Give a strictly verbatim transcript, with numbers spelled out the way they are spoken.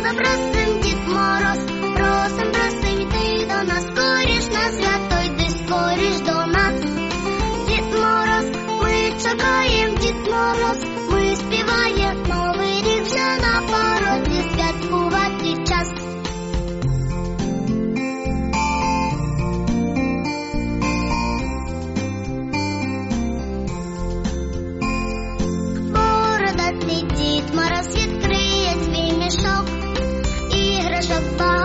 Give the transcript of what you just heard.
просим, Дід Мороз, просим, просим, йди до нас, скоріш на свято йди, скоріш до нас. Дід Мороз, ми чекаєм, Дід Мороз, ми співаєм, новий рік вже на порозі, святкувати час. Бородатий Дід Мороз відкриє свій мішок, іграшок багато.